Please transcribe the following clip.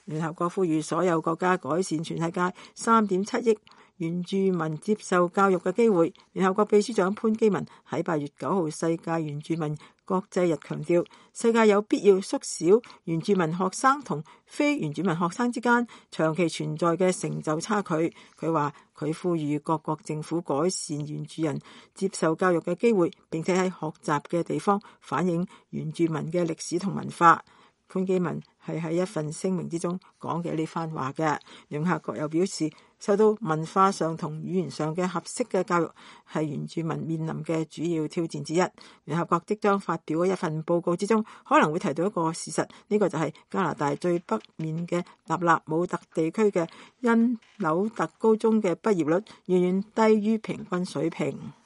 聯合國呼籲所有國家改善全世界3.7億原住民接受教育嘅機會。聯合國秘書長潘基文喺8月9號世界原住民國際日強調，世界有必要縮小原住民學生同非原住民學生之間長期存在嘅成就差距。佢話佢呼籲各國政府改善原住人接受教育嘅機會，並且喺學習嘅地方反映原住民嘅歷史同文化。潘基文係喺一份聲明之中講嘅呢番話嘅。聯合國又表示，受到文化上同語言上嘅合適嘅教育係原住民面臨嘅主要挑戰之一。聯合國即將發表嘅一份報告之中，可能會提到一個事實，呢個就係加拿大最北面嘅納勒姆特地區嘅因紐特高中嘅畢業率遠遠低於平均水平。